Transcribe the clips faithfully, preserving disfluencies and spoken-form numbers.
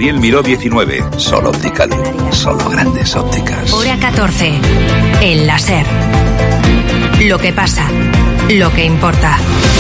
Gabriel Miró diecinueve. Sol Optical. Solo grandes ópticas. Hora catorce. El láser. Lo que pasa. Lo que importa.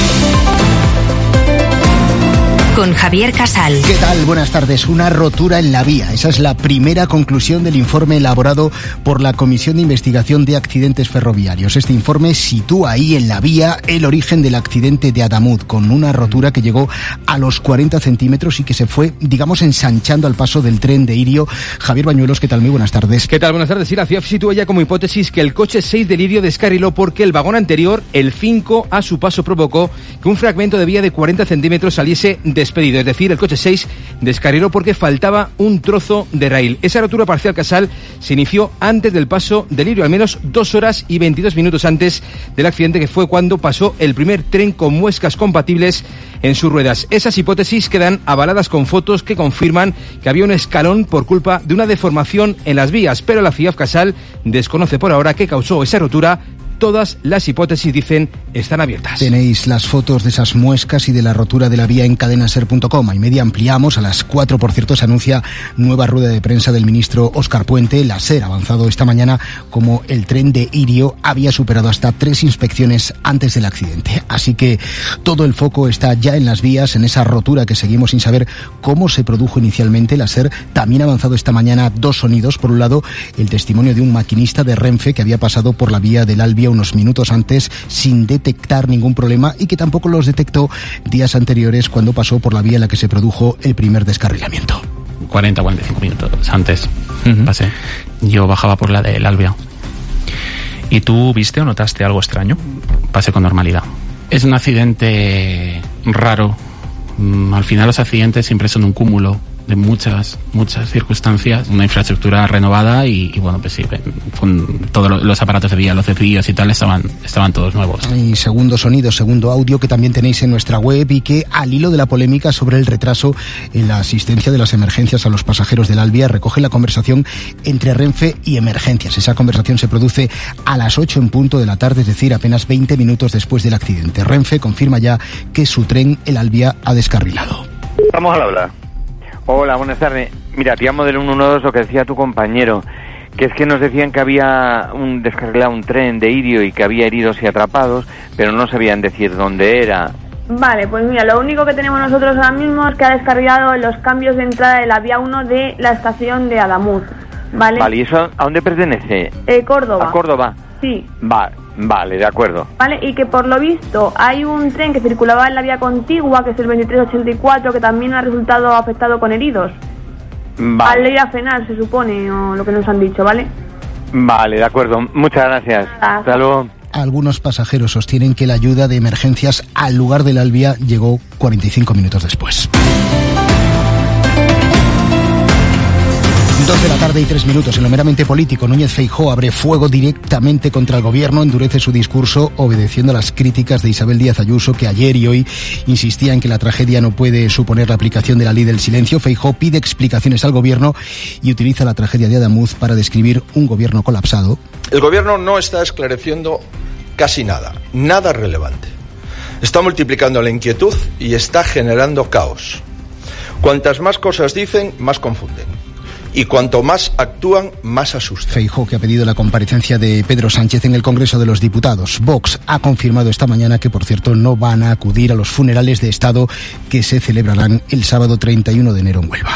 Con Javier Casal. ¿Qué tal? Buenas tardes. Una rotura en la vía. Esa es la primera conclusión del informe elaborado por la Comisión de Investigación de Accidentes Ferroviarios. Este informe sitúa ahí en la vía el origen del accidente de Adamuz, con una rotura que llegó a los cuarenta centímetros y que se fue, digamos, ensanchando al paso del tren de Irio. Javier Bañuelos, ¿qué tal? Muy buenas tardes. ¿Qué tal? Buenas tardes. Sí, la C I A F sitúa ya como hipótesis que el coche seis del Irio descarriló porque el vagón anterior, el cinco, a su paso provocó que un fragmento de vía de cuarenta centímetros saliese de despedido, es decir, el coche seis descarriló porque faltaba un trozo de raíl. Esa rotura parcial, Casal, se inició antes del paso del Irio, al menos dos horas y veintidós minutos antes del accidente, que fue cuando pasó el primer tren con muescas compatibles en sus ruedas. Esas hipótesis quedan avaladas con fotos que confirman que había un escalón por culpa de una deformación en las vías, pero la C I A F, Casal, desconoce por ahora qué causó esa rotura. Todas las hipótesis, dicen, están abiertas. Tenéis las fotos de esas muescas y de la rotura de la vía en cadenaser punto com. Y media ampliamos. A las cuatro, por cierto, se anuncia nueva rueda de prensa del ministro Óscar Puente. La SER ha avanzado esta mañana como el tren de Irio había superado hasta tres inspecciones antes del accidente. Así que todo el foco está ya en las vías, en esa rotura que seguimos sin saber cómo se produjo inicialmente. La SER también ha avanzado esta mañana dos sonidos. Por un lado, el testimonio de un maquinista de Renfe que había pasado por la vía del Albia unos minutos antes sin detectar ningún problema y que tampoco los detectó días anteriores cuando pasó por la vía en la que se produjo el primer descarrilamiento. cuarenta a cuarenta y cinco minutos antes uh-huh. pasé. Yo bajaba por la del Albia. ¿Y tú viste o notaste algo extraño? Pasé con normalidad. Es un accidente raro. Al final los accidentes siempre son un cúmulo de muchas, muchas circunstancias, una infraestructura renovada y, y bueno, pues sí, con todos los aparatos de vía, los cepillos y tal, estaban, estaban todos nuevos. Y segundo sonido, segundo audio que también tenéis en nuestra web y que, al hilo de la polémica sobre el retraso en la asistencia de las emergencias a los pasajeros del Albia, recoge la conversación entre Renfe y Emergencias. Esa conversación se produce a las ocho en punto de la tarde, es decir, apenas veinte minutos después del accidente. Renfe confirma ya que su tren, el Albia, ha descarrilado. Vamos al hablar. Hola, buenas tardes. Mira, te llamo del ciento doce, lo que decía tu compañero, que es que nos decían que había un descarrilado un tren de Irio y que había heridos y atrapados, pero no sabían decir dónde era. Vale, pues mira, lo único que tenemos nosotros ahora mismo es que ha descarrilado los cambios de entrada de la vía uno de la estación de Adamuz, ¿vale? Vale, ¿y eso a dónde pertenece? Eh, Córdoba. ¿A Córdoba? Sí. Vale, vale, de acuerdo. Vale, y que por lo visto hay un tren que circulaba en la vía contigua, que es el veintitrés ochenta y cuatro, que también ha resultado afectado con heridos. Vale. Al ir a frenar, se supone, o lo que nos han dicho, ¿vale? Vale, de acuerdo. Muchas gracias. Hasta, Hasta luego. Algunos pasajeros sostienen que la ayuda de emergencias al lugar del Albia llegó cuarenta y cinco minutos después. Dos de la tarde y tres minutos. En lo meramente político, Núñez Feijóo abre fuego directamente contra el gobierno, endurece su discurso obedeciendo a las críticas de Isabel Díaz Ayuso, que ayer y hoy insistía en que la tragedia no puede suponer la aplicación de la ley del silencio. Feijóo pide explicaciones al gobierno y utiliza la tragedia de Adamuz para describir un gobierno colapsado. El gobierno no está esclareciendo casi nada, nada relevante. Está multiplicando la inquietud y está generando caos. Cuantas más cosas dicen, más confunden. Y cuanto más actúan, más asustan. Feijóo, que ha pedido la comparecencia de Pedro Sánchez en el Congreso de los Diputados. Vox ha confirmado esta mañana que, por cierto, no van a acudir a los funerales de Estado que se celebrarán el sábado treinta y uno de enero en Huelva.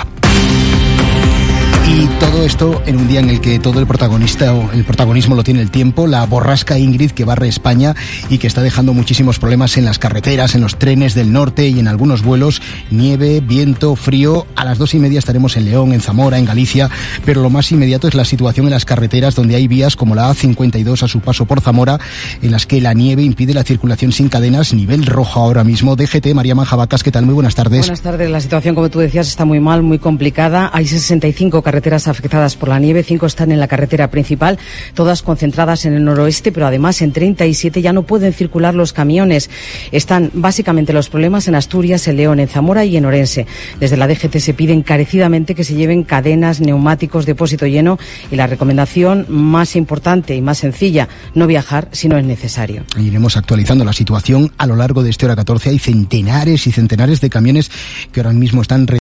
Y todo esto en un día en el que todo el protagonista o el protagonismo lo tiene el tiempo, la borrasca Ingrid que barre España y que está dejando muchísimos problemas en las carreteras, en los trenes del norte y en algunos vuelos. Nieve, viento, frío. A las dos y media estaremos en León, en Zamora, en Galicia, pero lo más inmediato es la situación en las carreteras, donde hay vías como la A cincuenta y dos a su paso por Zamora, en las que la nieve impide la circulación sin cadenas, nivel rojo ahora mismo. D G T, María Manjabacas, ¿qué tal? Muy buenas tardes. Buenas tardes. La situación, como tú decías, está muy mal, muy complicada. Hay sesenta y cinco carreteras carreteras afectadas por la nieve, cinco están en la carretera principal, todas concentradas en el noroeste, pero además en treinta y siete ya no pueden circular los camiones. Están básicamente los problemas en Asturias, en León, en Zamora y en Orense. Desde la D G T se pide encarecidamente que se lleven cadenas, neumáticos, depósito lleno, y la recomendación más importante y más sencilla, no viajar si no es necesario. Iremos actualizando la situación a lo largo de este hora catorce. Hay centenares y centenares de camiones que ahora mismo están